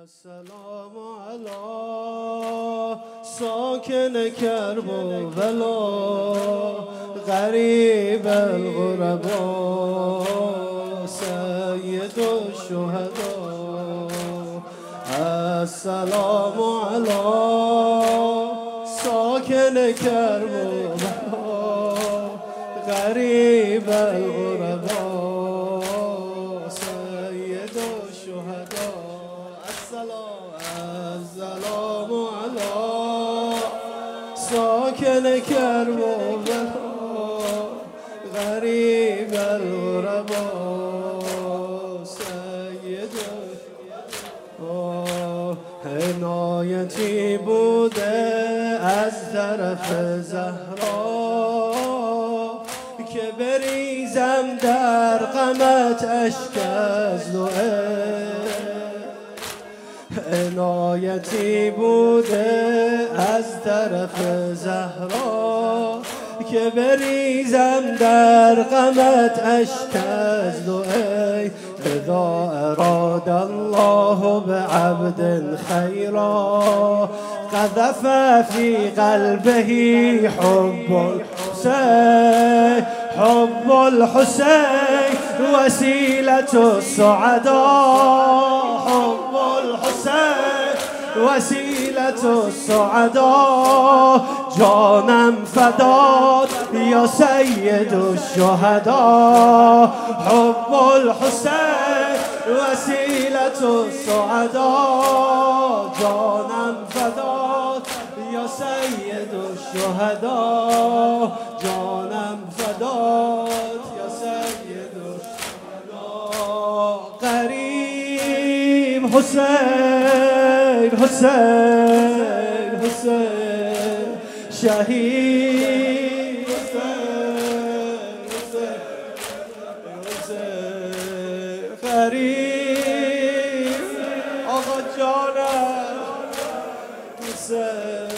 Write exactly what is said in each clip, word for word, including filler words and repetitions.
السلام على ساكن كرب ولا غريب الغرباء سيد الشهداء. السلام على ساكن كرب ولا غريب الغرباء سيد الشهداء. السلام على ساكن كرب ولا غريب الغرباء سيد عنایتی بوده از طرف زهرا که بریزم در غمت اشک از لعل. عنایتی بوده از طرف زهرا که بریزم در غمت اشک از لعل. اذا اراد الله بعبد خيرا قذف في قلبه حب الحسين. حب الحسين وسيلة السعداء. حب الحسين وسيلة السعداء. جانم فدات يا سيد الشهداء. حب الحسين وسيلة السعداء. جانم فدات يا سيد الشهداء. جانم فدات يا سيد الشهداء. قريب حسين حسين حسين شهید حسین حسین قریب آقا جانم حسین.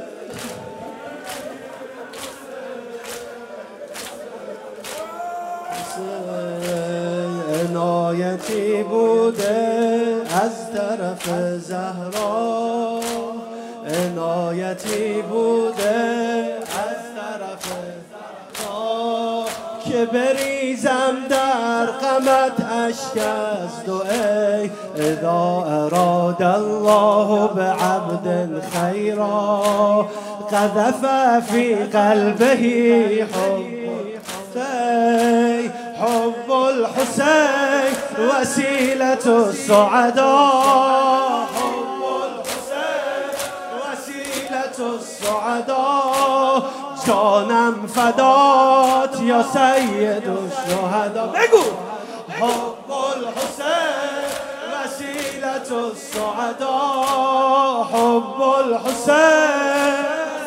عنایتی بوده از طرف زهرا. عنایتی بوده از طرف زهرا که بریزم در غمت اشک از لعل. اذا اراد الله بعبد خيرا قذف في قلبه حب الحسين. حب الحسين وسيلة السعداء. حب الحسين وسيلة السعداء. جانم فدات يا سيد الشهداء. بگو حب الحسين وسيلة السعداء. حب الحسين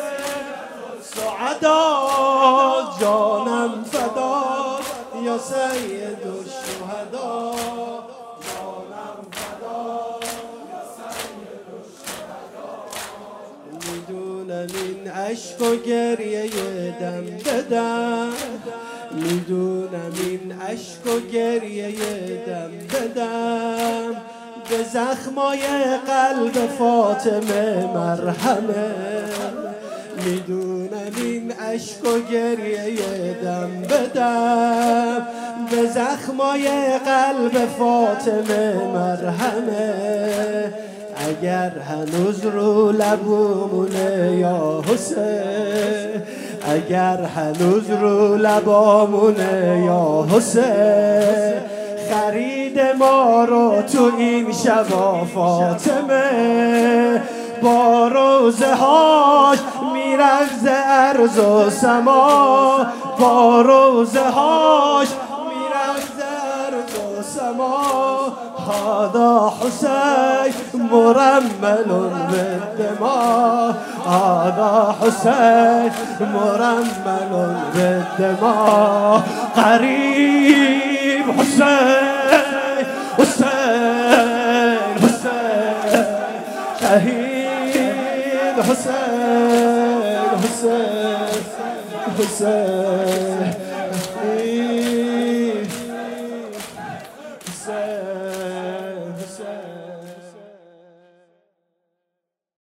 السعداء. جانم فدات يا سيد الشهداء. جانم فدات يا سيد الشهداء. میدونم این عشق و گریه دم بدم. میدونم این عشق و گریه دم بدم. به زخمای قلب فاطمه مرهمه. میدونم این عشق و گریه دم بدم. به زخمای قلب فاطمه مرهمه. اگر هنوز رو لبامونه یا حسین. اگر هنوز رو لبامونه یا حسین. خرید ما رو تو این شبا فاطمه. با روزه هاش میرقص ارض و سما. با روزه هاش میرقص ارض و سما. هذا حسين مرمل بالدماء. هذا حسين مرمل بالدماء. قريب حسين حسين حسين شهيد حسين حسين حسين